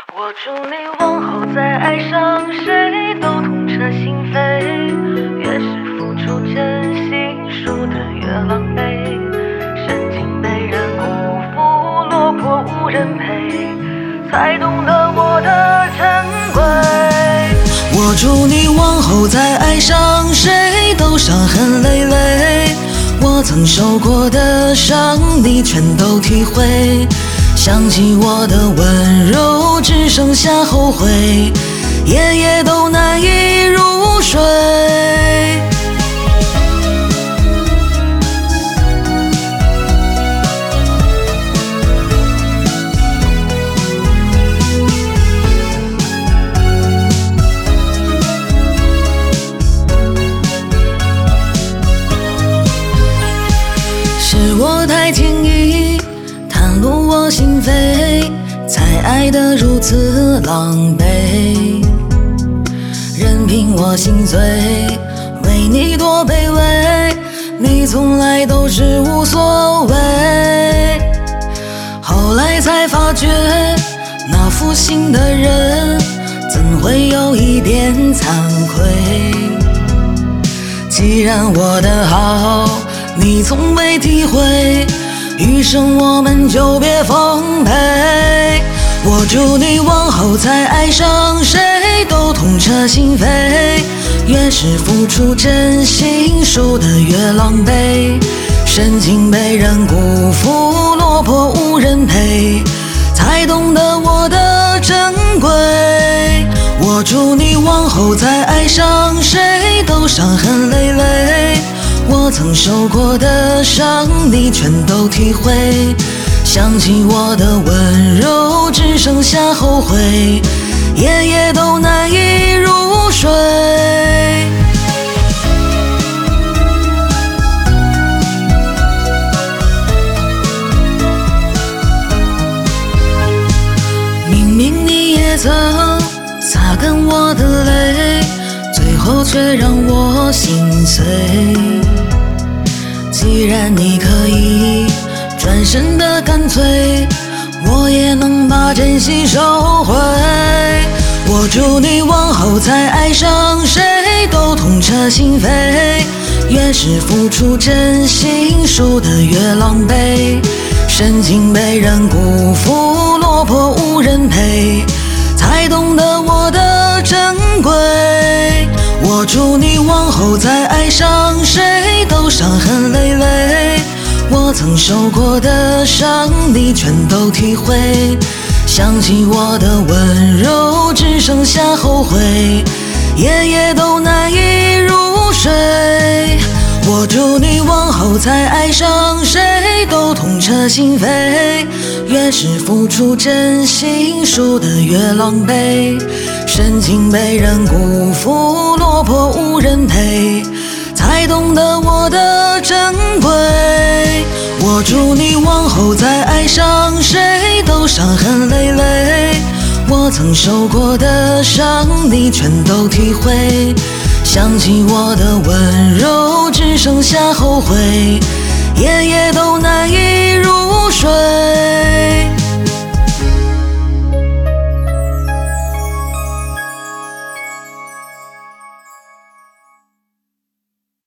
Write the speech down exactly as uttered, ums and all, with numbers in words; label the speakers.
Speaker 1: 我祝你往后再爱上谁都痛彻心扉，越是付出真心输得越狼狈，深情被人辜负，落魄无人陪，才懂得我的珍贵。
Speaker 2: 我祝你往后再爱上谁都伤痕累累，我曾受过的伤你全都体会，想起我的温柔只剩下后悔，夜夜都难以入睡。是我太轻易袒露我心扉，才爱得如此狼狈，任凭我心碎，为你多卑微，你从来都是无所谓。后来才发觉，那负心的人怎会有一点惭愧？既然我的好你从未体会，余生我们就别奉陪。我祝你往后再爱上谁都痛彻心扉，越是付出真心输得越狼狈，深情被人辜负，落魄无人陪，才懂得我的珍贵。我祝你往后再爱上谁都伤痕累累，我曾受过的伤你全都体会，想起我的温柔只剩下后悔，夜夜都难以入睡。明明你也曾擦干我的泪，最后却让我心碎。既然你可以转身的干脆，我也能把真心收回。我祝你往后再爱上谁都痛彻心扉，越是付出真心输得越狼狈，深情被人辜负，落魄无人陪，才懂得我的珍贵。我祝你往后再爱上谁都伤痕累累，我曾受过的伤你全都体会，想起我的温柔只剩下后悔，夜夜都难以入睡。我祝你往后再爱上谁都痛彻心扉，越是付出真心输得越狼狈，深情被人辜负，落魄无人陪，才懂得我的珍贵。我祝你往后再爱上谁都伤痕累累，我曾受过的伤你全都体会，想起我的温柔只剩下后悔，夜夜都难以入睡。